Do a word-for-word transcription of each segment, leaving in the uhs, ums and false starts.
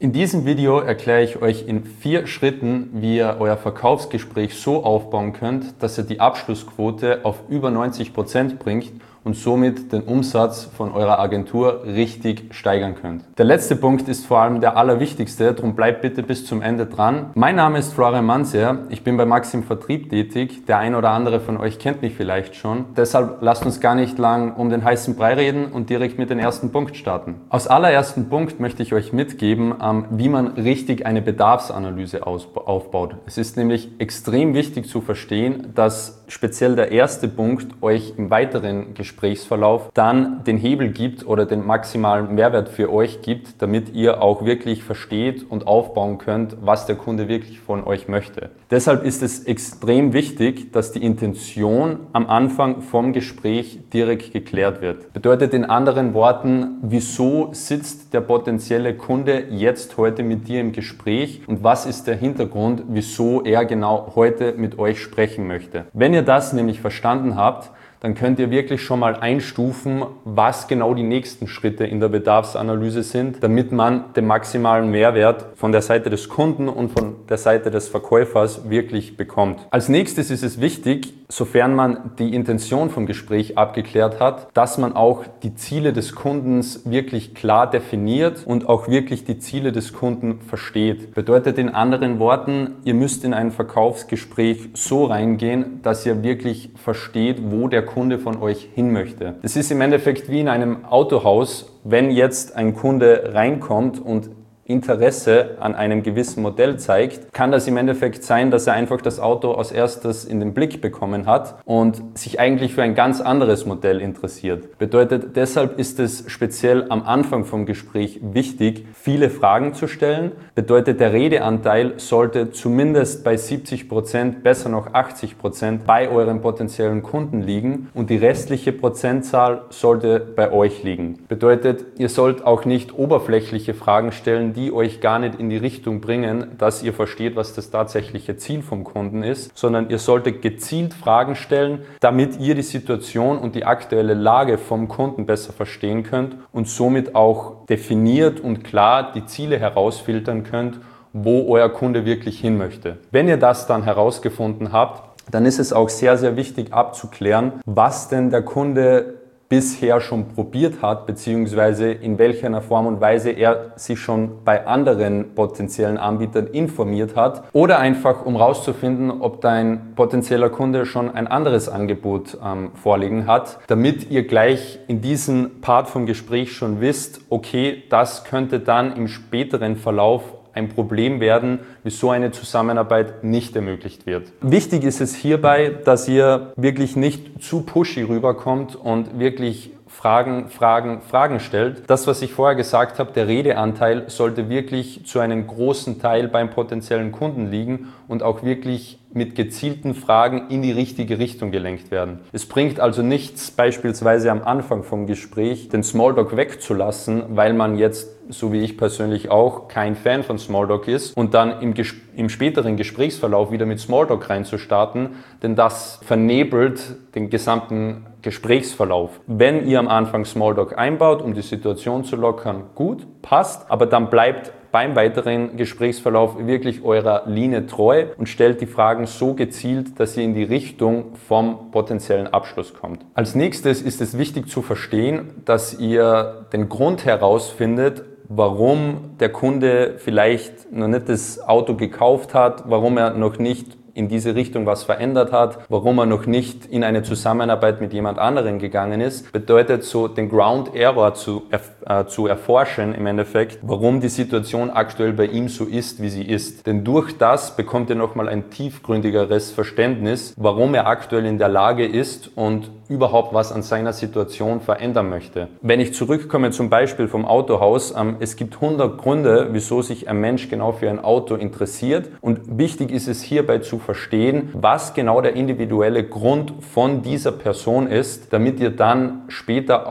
In diesem Video erkläre ich euch in vier Schritten, wie ihr euer Verkaufsgespräch so aufbauen könnt, dass ihr die Abschlussquote auf über neunzig Prozent bringt und somit den Umsatz von eurer Agentur richtig steigern könnt. Der letzte Punkt ist vor allem der allerwichtigste, darum bleibt bitte bis zum Ende dran. Mein Name ist Florian Manser, ich bin bei Max im Vertrieb tätig. Der ein oder andere von euch kennt mich vielleicht schon. Deshalb lasst uns gar nicht lang um den heißen Brei reden und direkt mit dem ersten Punkt starten. Als allerersten Punkt möchte ich euch mitgeben, wie man richtig eine Bedarfsanalyse aufbaut. Es ist nämlich extrem wichtig zu verstehen, dass speziell der erste Punkt euch im weiteren Gespräch Gesprächsverlauf dann den Hebel gibt oder den maximalen Mehrwert für euch gibt, damit ihr auch wirklich versteht und aufbauen könnt, was der Kunde wirklich von euch möchte. Deshalb ist es extrem wichtig, dass die Intention am Anfang vom Gespräch direkt geklärt wird. Bedeutet in anderen Worten, wieso sitzt der potenzielle Kunde jetzt heute mit dir im Gespräch und was ist der Hintergrund, wieso er genau heute mit euch sprechen möchte. Wenn ihr das nämlich verstanden habt, dann könnt ihr wirklich schon mal einstufen, was genau die nächsten Schritte in der Bedarfsanalyse sind, damit man den maximalen Mehrwert von der Seite des Kunden und von der Seite des Verkäufers wirklich bekommt. Als nächstes ist es wichtig, sofern man die Intention vom Gespräch abgeklärt hat, dass man auch die Ziele des Kundens wirklich klar definiert und auch wirklich die Ziele des Kunden versteht. Bedeutet in anderen Worten, ihr müsst in ein Verkaufsgespräch so reingehen, dass ihr wirklich versteht, wo der Kunde von euch hin möchte. Es ist im Endeffekt wie in einem Autohaus, wenn jetzt ein Kunde reinkommt und Interesse an einem gewissen Modell zeigt, kann das im Endeffekt sein, dass er einfach das Auto als erstes in den Blick bekommen hat und sich eigentlich für ein ganz anderes Modell interessiert. Bedeutet, deshalb ist es speziell am Anfang vom Gespräch wichtig, viele Fragen zu stellen. Bedeutet, der Redeanteil sollte zumindest bei siebzig Prozent, besser noch achtzig Prozent bei euren potenziellen Kunden liegen und die restliche Prozentzahl sollte bei euch liegen. Bedeutet, ihr sollt auch nicht oberflächliche Fragen stellen, die euch gar nicht in die Richtung bringen, dass ihr versteht, was das tatsächliche Ziel vom Kunden ist, sondern ihr solltet gezielt Fragen stellen, damit ihr die Situation und die aktuelle Lage vom Kunden besser verstehen könnt und somit auch definiert und klar die Ziele herausfiltern könnt, wo euer Kunde wirklich hin möchte. Wenn ihr das dann herausgefunden habt, dann ist es auch sehr, sehr wichtig abzuklären, was denn der Kunde bisher schon probiert hat, beziehungsweise in welcher Form und Weise er sich schon bei anderen potenziellen Anbietern informiert hat oder einfach um herauszufinden, ob dein potenzieller Kunde schon ein anderes Angebot ähm, vorliegen hat, damit ihr gleich in diesem Part vom Gespräch schon wisst, okay, das könnte dann im späteren Verlauf ein Problem werden, wieso eine Zusammenarbeit nicht ermöglicht wird. Wichtig ist es hierbei, dass ihr wirklich nicht zu pushy rüberkommt und wirklich Fragen, Fragen, Fragen stellt. Das, was ich vorher gesagt habe, der Redeanteil sollte wirklich zu einem großen Teil beim potenziellen Kunden liegen und auch wirklich mit gezielten Fragen in die richtige Richtung gelenkt werden. Es bringt also nichts, beispielsweise am Anfang vom Gespräch den Smalltalk wegzulassen, weil man jetzt, so wie ich persönlich auch, kein Fan von Smalltalk ist und dann im, Ges- im späteren Gesprächsverlauf wieder mit Smalltalk reinzustarten, denn das vernebelt den gesamten Gesprächsverlauf. Wenn ihr am Anfang Smalltalk einbaut, um die Situation zu lockern, gut, passt, aber dann bleibt beim weiteren Gesprächsverlauf wirklich eurer Linie treu und stellt die Fragen so gezielt, dass ihr in die Richtung vom potenziellen Abschluss kommt. Als nächstes ist es wichtig zu verstehen, dass ihr den Grund herausfindet, warum der Kunde vielleicht noch nicht das Auto gekauft hat, warum er noch nicht in diese Richtung was verändert hat, warum er noch nicht in eine Zusammenarbeit mit jemand anderem gegangen ist, bedeutet so den Ground Error zu, äh, zu erforschen im Endeffekt, warum die Situation aktuell bei ihm so ist, wie sie ist. Denn durch das bekommt ihr nochmal ein tiefgründigeres Verständnis, warum er aktuell in der Lage ist und überhaupt was an seiner Situation verändern möchte. Wenn ich zurückkomme zum Beispiel vom Autohaus, ähm, es gibt hundert Gründe, wieso sich ein Mensch genau für ein Auto interessiert und wichtig ist es hierbei zu verstehen, was genau der individuelle Grund von dieser Person ist, damit ihr dann später auch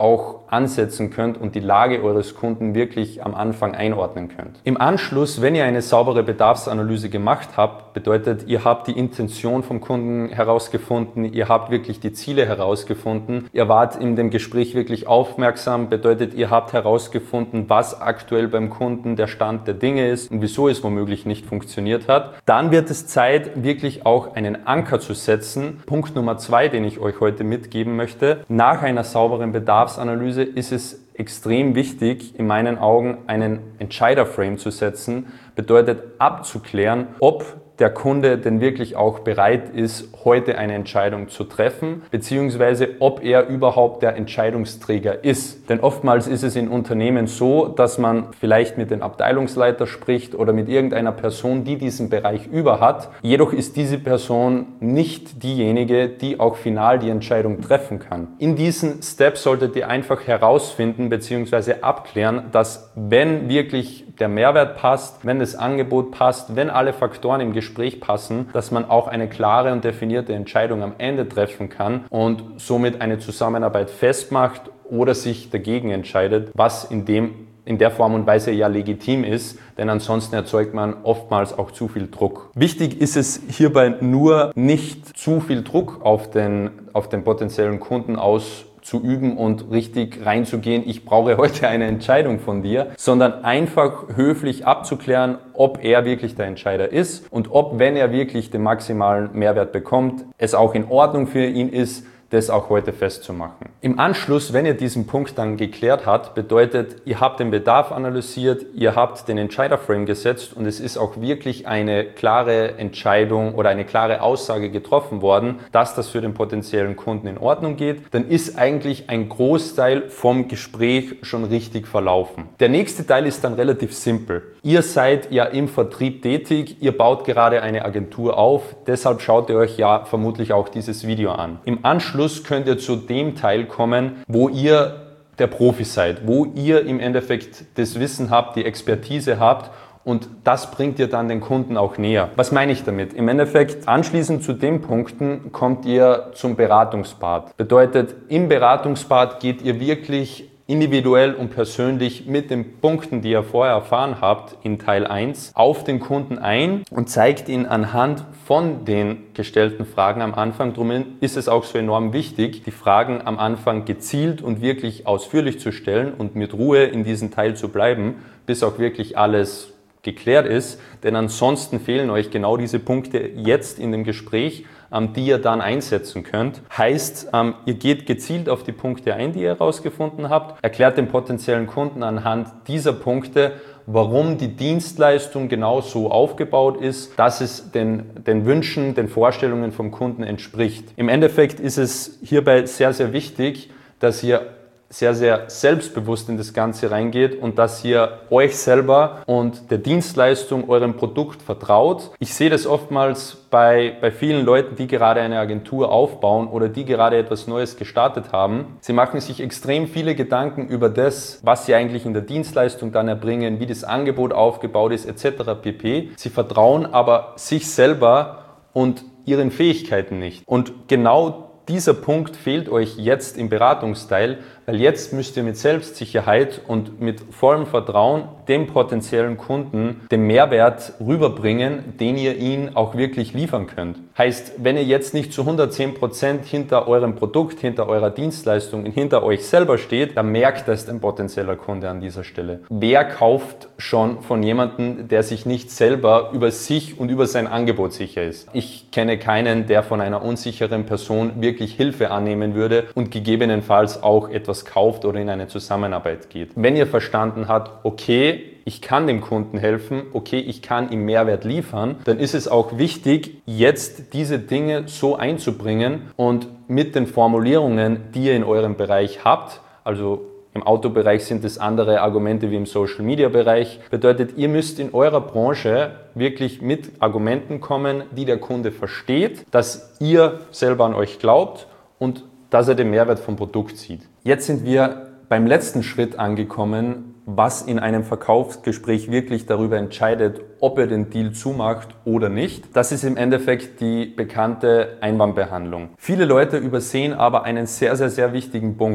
ansetzen könnt und die Lage eures Kunden wirklich am Anfang einordnen könnt. Im Anschluss, wenn ihr eine saubere Bedarfsanalyse gemacht habt, bedeutet, ihr habt die Intention vom Kunden herausgefunden, ihr habt wirklich die Ziele herausgefunden, ihr wart in dem Gespräch wirklich aufmerksam, bedeutet, ihr habt herausgefunden, was aktuell beim Kunden der Stand der Dinge ist und wieso es womöglich nicht funktioniert hat, dann wird es Zeit, wirklich auch einen Anker zu setzen. Punkt Nummer zwei, den ich euch heute mitgeben möchte. Nach einer sauberen Bedarfsanalyse ist es extrem wichtig, in meinen Augen einen Entscheiderframe zu setzen, bedeutet abzuklären, ob der Kunde denn wirklich auch bereit ist, heute eine Entscheidung zu treffen, beziehungsweise ob er überhaupt der Entscheidungsträger ist. Denn oftmals ist es in Unternehmen so, dass man vielleicht mit dem Abteilungsleiter spricht oder mit irgendeiner Person, die diesen Bereich über hat. Jedoch ist diese Person nicht diejenige, die auch final die Entscheidung treffen kann. In diesen Steps solltet ihr einfach herausfinden beziehungsweise abklären, dass wenn wirklich der Mehrwert passt, wenn das Angebot passt, wenn alle Faktoren im Gespräch passen, dass man auch eine klare und definierte Entscheidung am Ende treffen kann und somit eine Zusammenarbeit festmacht oder sich dagegen entscheidet, was in dem in der Form und Weise ja legitim ist, denn ansonsten erzeugt man oftmals auch zu viel Druck. Wichtig ist es hierbei nur, nicht zu viel Druck auf den, auf den potenziellen Kunden aus zu üben und richtig reinzugehen, ich brauche heute eine Entscheidung von dir, sondern einfach höflich abzuklären, ob er wirklich der Entscheider ist und ob, wenn er wirklich den maximalen Mehrwert bekommt, es auch in Ordnung für ihn ist, das auch heute festzumachen. Im Anschluss, wenn ihr diesen Punkt dann geklärt habt, bedeutet, ihr habt den Bedarf analysiert, ihr habt den Entscheiderframe gesetzt und es ist auch wirklich eine klare Entscheidung oder eine klare Aussage getroffen worden, dass das für den potenziellen Kunden in Ordnung geht, dann ist eigentlich ein Großteil vom Gespräch schon richtig verlaufen. Der nächste Teil ist dann relativ simpel. Ihr seid ja im Vertrieb tätig, ihr baut gerade eine Agentur auf, deshalb schaut ihr euch ja vermutlich auch dieses Video an. Im Anschluss könnt ihr zu dem Teil kommen, wo ihr der Profi seid, wo ihr im Endeffekt das Wissen habt, die Expertise habt und das bringt ihr dann den Kunden auch näher. Was meine ich damit? Im Endeffekt, anschließend zu den Punkten kommt ihr zum Beratungspart. Bedeutet, im Beratungspart geht ihr wirklich individuell und persönlich mit den Punkten, die ihr vorher erfahren habt in Teil eins, auf den Kunden ein und zeigt ihn anhand von den gestellten Fragen am Anfang. Darum ist es auch so enorm wichtig, die Fragen am Anfang gezielt und wirklich ausführlich zu stellen und mit Ruhe in diesem Teil zu bleiben, bis auch wirklich alles geklärt ist, denn ansonsten fehlen euch genau diese Punkte jetzt in dem Gespräch, die ihr dann einsetzen könnt. Heißt, ihr geht gezielt auf die Punkte ein, die ihr herausgefunden habt, erklärt dem potenziellen Kunden anhand dieser Punkte, warum die Dienstleistung genau so aufgebaut ist, dass es den, den Wünschen, den Vorstellungen vom Kunden entspricht. Im Endeffekt ist es hierbei sehr, sehr wichtig, dass ihr sehr, sehr selbstbewusst in das Ganze reingeht und dass ihr euch selber und der Dienstleistung, eurem Produkt vertraut. Ich sehe das oftmals bei, bei vielen Leuten, die gerade eine Agentur aufbauen oder die gerade etwas Neues gestartet haben. Sie machen sich extrem viele Gedanken über das, was sie eigentlich in der Dienstleistung dann erbringen, wie das Angebot aufgebaut ist, et cetera pp. Sie vertrauen aber sich selber und ihren Fähigkeiten nicht. Und genau dieser Punkt fehlt euch jetzt im Beratungsteil, weil jetzt müsst ihr mit Selbstsicherheit und mit vollem Vertrauen dem potenziellen Kunden den Mehrwert rüberbringen, den ihr ihn auch wirklich liefern könnt. Heißt, wenn ihr jetzt nicht zu hundertzehn Prozent hinter eurem Produkt, hinter eurer Dienstleistung, hinter euch selber steht, dann merkt das ein potenzieller Kunde an dieser Stelle. Wer kauft schon von jemandem, der sich nicht selber über sich und über sein Angebot sicher ist? Ich kenne keinen, der von einer unsicheren Person wirklich Hilfe annehmen würde und gegebenenfalls auch etwas kauft oder in eine Zusammenarbeit geht. Wenn ihr verstanden habt, okay, ich kann dem Kunden helfen, okay, ich kann ihm Mehrwert liefern, dann ist es auch wichtig, jetzt diese Dinge so einzubringen und mit den Formulierungen, die ihr in eurem Bereich habt, also im Autobereich sind es andere Argumente wie im Social-Media-Bereich, bedeutet, ihr müsst in eurer Branche wirklich mit Argumenten kommen, die der Kunde versteht, dass ihr selber an euch glaubt und dass er den Mehrwert vom Produkt sieht. Jetzt sind wir beim letzten Schritt angekommen, was in einem Verkaufsgespräch wirklich darüber entscheidet, ob ihr den Deal zumacht oder nicht. Das ist im Endeffekt die bekannte Einwandbehandlung. Viele Leute übersehen aber einen sehr, sehr, sehr wichtigen Punkt.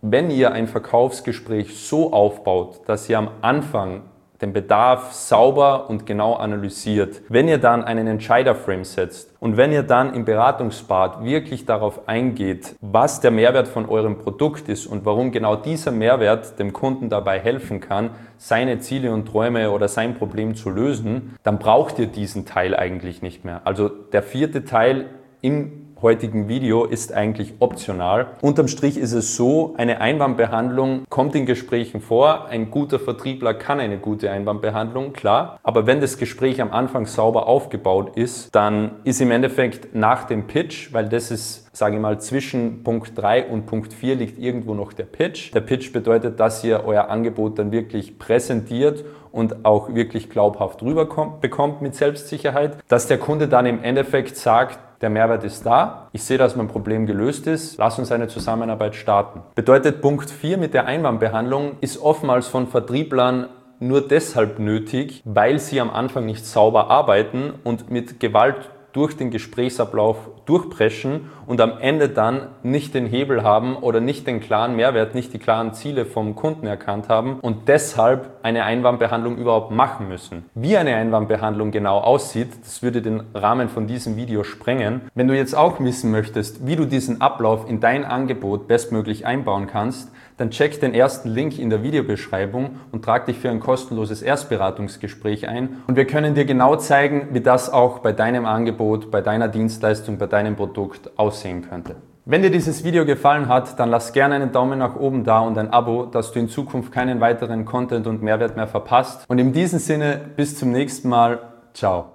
Wenn ihr ein Verkaufsgespräch so aufbaut, dass ihr am Anfang den Bedarf sauber und genau analysiert, wenn ihr dann einen Entscheiderframe setzt und wenn ihr dann im Beratungspart wirklich darauf eingeht, was der Mehrwert von eurem Produkt ist und warum genau dieser Mehrwert dem Kunden dabei helfen kann, seine Ziele und Träume oder sein Problem zu lösen, dann braucht ihr diesen Teil eigentlich nicht mehr. Also der vierte Teil im heutigen Video ist eigentlich optional. Unterm Strich ist es so, eine Einwandbehandlung kommt in Gesprächen vor. Ein guter Vertriebler kann eine gute Einwandbehandlung, klar. Aber wenn das Gespräch am Anfang sauber aufgebaut ist, dann ist im Endeffekt nach dem Pitch, weil das ist, sage ich mal, zwischen Punkt drei und Punkt vier liegt irgendwo noch der Pitch. Der Pitch bedeutet, dass ihr euer Angebot dann wirklich präsentiert und auch wirklich glaubhaft rüberkommt, bekommt mit Selbstsicherheit, dass der Kunde dann im Endeffekt sagt, der Mehrwert ist da, ich sehe, dass mein Problem gelöst ist, lass uns eine Zusammenarbeit starten. Bedeutet, Punkt vier mit der Einwandbehandlung ist oftmals von Vertrieblern nur deshalb nötig, weil sie am Anfang nicht sauber arbeiten und mit Gewalt durch den Gesprächsablauf durchpreschen und am Ende dann nicht den Hebel haben oder nicht den klaren Mehrwert, nicht die klaren Ziele vom Kunden erkannt haben und deshalb eine Einwandbehandlung überhaupt machen müssen. Wie eine Einwandbehandlung genau aussieht, das würde den Rahmen von diesem Video sprengen. Wenn du jetzt auch wissen möchtest, wie du diesen Ablauf in dein Angebot bestmöglich einbauen kannst, dann check den ersten Link in der Videobeschreibung und trag dich für ein kostenloses Erstberatungsgespräch ein. Und wir können dir genau zeigen, wie das auch bei deinem Angebot, bei deiner Dienstleistung, bei deinem Produkt aussehen könnte. Wenn dir dieses Video gefallen hat, dann lass gerne einen Daumen nach oben da und ein Abo, dass du in Zukunft keinen weiteren Content und Mehrwert mehr verpasst. Und in diesem Sinne, bis zum nächsten Mal. Ciao.